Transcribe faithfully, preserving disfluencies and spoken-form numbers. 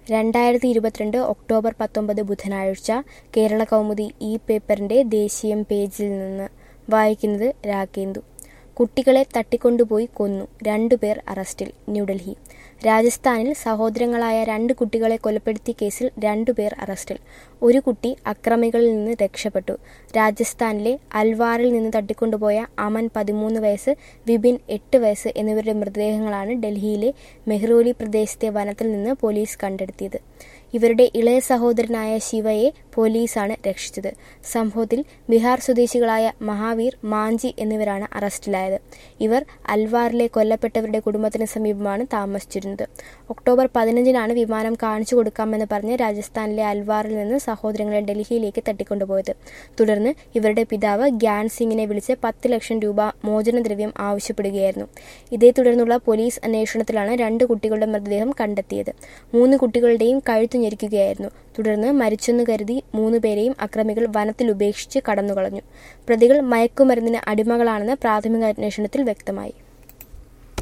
രണ്ടായിരത്തി ഇരുപത്തിരണ്ട് ഒക്ടോബർ പത്തൊമ്പത് ബുധനാഴ്ച കേരള കൗമുദി ഈ പേപ്പറിന്റെ ദേശീയം പേജിൽ നിന്ന് വായിക്കുന്നത് രാഗേന്ദു. കുട്ടികളെ തട്ടിക്കൊണ്ടുപോയി കൊന്നു, രണ്ടുപേർ അറസ്റ്റിൽ. ന്യൂഡൽഹി. രാജസ്ഥാനിൽ സഹോദരങ്ങളായ രണ്ട് കുട്ടികളെ കൊലപ്പെടുത്തിയ കേസിൽ രണ്ടുപേർ അറസ്റ്റിൽ. ഒരു കുട്ടി അക്രമികളിൽ നിന്ന് രക്ഷപ്പെട്ടു. രാജസ്ഥാനിലെ അൽവാറിൽ നിന്ന് തട്ടിക്കൊണ്ടുപോയ അമൻ പതിമൂന്ന് വയസ്സ്, വിപിൻ എട്ട് വയസ്സ് എന്നിവരുടെ മൃതദേഹങ്ങളാണ് ഡൽഹിയിലെ മെഹ്റോലി പ്രദേശത്തെ വനത്തിൽ നിന്ന് പോലീസ് കണ്ടെടുത്തിയത്. ഇവരുടെ ഇളയ സഹോദരനായ ശിവയെ പോലീസാണ് രക്ഷിച്ചത്. സംഭവത്തിൽ ബീഹാർ സ്വദേശികളായ മഹാവീർ, മാഞ്ചി എന്നിവരാണ് അറസ്റ്റിലായത്. ഇവർ അൽവാറിലെ കൊല്ലപ്പെട്ടവരുടെ കുടുംബത്തിന് സമീപമാണ് താമസിച്ചിരുന്നത്. ഒക്ടോബർ പതിനഞ്ചിനാണ് വിമാനം കാണിച്ചു കൊടുക്കാമെന്ന് പറഞ്ഞ് രാജസ്ഥാനിലെ അൽവാറിൽ നിന്ന് സഹോദരങ്ങളെ ഡൽഹിയിലേക്ക് തട്ടിക്കൊണ്ടുപോയത്. തുടർന്ന് ഇവരുടെ പിതാവ് ഗ്യാൻ സിംഗിനെ വിളിച്ച് പത്ത് ലക്ഷം രൂപ മോചനദ്രവ്യം ആവശ്യപ്പെടുകയായിരുന്നു. ഇതേ തുടർന്നുള്ള പോലീസ് അന്വേഷണത്തിലാണ് രണ്ട് കുട്ടികളുടെ മൃതദേഹം കണ്ടെത്തിയത്. മൂന്ന് കുട്ടികളുടെയും കഴുത്ത് ഞെരിക്കുകയായിരുന്നു. തുടർന്ന് മരിച്ചെന്ന് കരുതി മൂന്നുപേരെയും അക്രമികൾ വനത്തിൽ ഉപേക്ഷിച്ച് കടന്നുകളഞ്ഞു. പ്രതികൾ മയക്കുമരുന്നിന് അടിമകളാണെന്ന് പ്രാഥമിക അന്വേഷണത്തിൽ വ്യക്തമായി.